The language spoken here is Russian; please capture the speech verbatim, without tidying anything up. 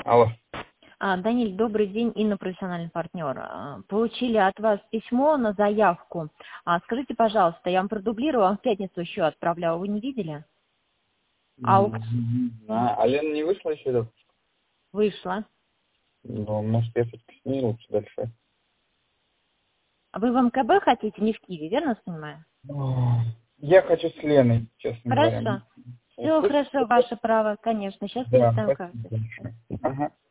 Алло. А, Даниль, добрый день, Инна, профессиональный партнер. А, Получили от вас письмо на заявку. А, Скажите, пожалуйста, я вам продублирую, вам в пятницу еще отправляла, вы не видели? Аукс А, а Лена не вышла еще? Да? вышла. Ну, может, я все-таки с ней лучше дальше. А вы в МКБ хотите, не в Киеве, верно понимаю? Ох, Я хочу с Леной, честно говоря. Хорошо. Вы Все слышите? хорошо, ваше право, конечно. Сейчас Да, переставим карту. спасибо большое. Ага.